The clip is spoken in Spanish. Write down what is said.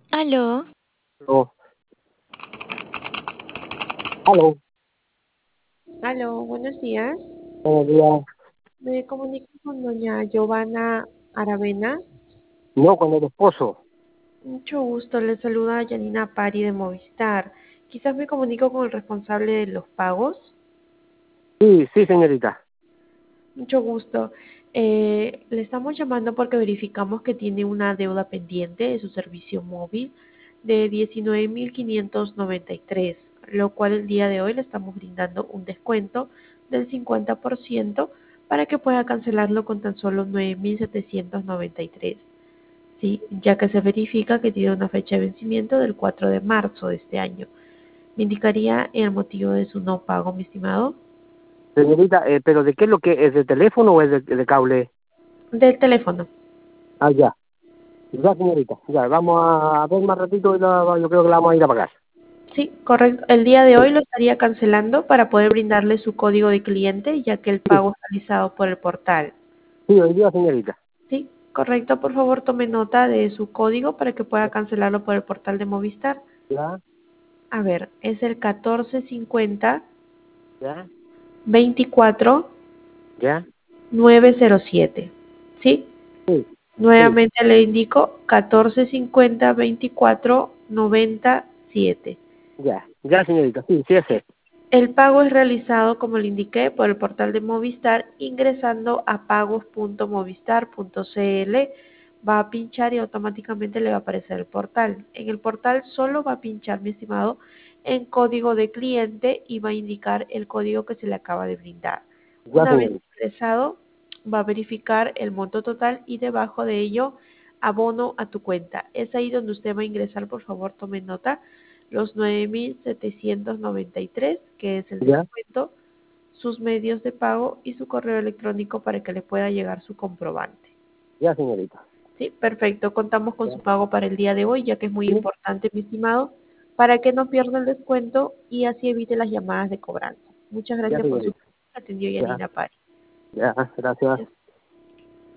Aló, Aló, aló, Aló, buenos días. buenos días. Me comunico con doña Giovanna Aravena. No, con el esposo. Mucho gusto, le saluda Janina Pari de Movistar. Quizás me comunico con el responsable de los pagos. Sí, sí, señorita. Mucho gusto. Le estamos llamando porque verificamos que tiene una deuda pendiente de su servicio móvil de 19.593, lo cual el día de hoy le estamos brindando un descuento del 50% para que pueda cancelarlo con tan solo 9.793. Sí, ya que se verifica que tiene una fecha de vencimiento del 4 de marzo de este año. ¿Me indicaría el motivo de su no pago, mi estimado? Señorita, pero ¿de qué es lo que es? ¿De teléfono o es de cable? Del teléfono. Ah, ya. Ya, señorita. Ya, vamos a ver más ratito y yo creo que la vamos a ir a pagar. Sí, correcto. El día de Sí, hoy lo estaría cancelando para poder brindarle su código de cliente, ya que el sí, pago es realizado por el portal. sí, hoy día, señorita. Sí, correcto. Por favor, tome nota de su código para que pueda cancelarlo por el portal de Movistar. Ya, A ver, es el 1450 ya, 24 ya. 907. ¿Sí? Sí, sí, Nuevamente le indico 1450 24 97. ya. Ya, señorita. Sí, sí, ese. El pago es realizado, como le indiqué, por el portal de Movistar ingresando a pagos.movistar.cl. Va a pinchar y automáticamente le va a aparecer el portal. En el portal solo va a pinchar, mi estimado, en código de cliente y va a indicar el código que se le acaba de brindar. Ya, Una vez señorita. ingresado, va a verificar el monto total y debajo de ello abono a tu cuenta. Es ahí donde usted va a ingresar, por favor, tome nota, los 9.793, que es el Ya, descuento, sus medios de pago y su correo electrónico para que le pueda llegar su comprobante. ya, señorita. Sí, perfecto. Contamos con Ya. su pago para el día de hoy, ya que es muy Sí, importante, mi estimado, para que no pierda el descuento y así evite las llamadas de cobranza. Muchas ya, gracias por su señorita. atendió Ya, Yanina Pari. ya, gracias.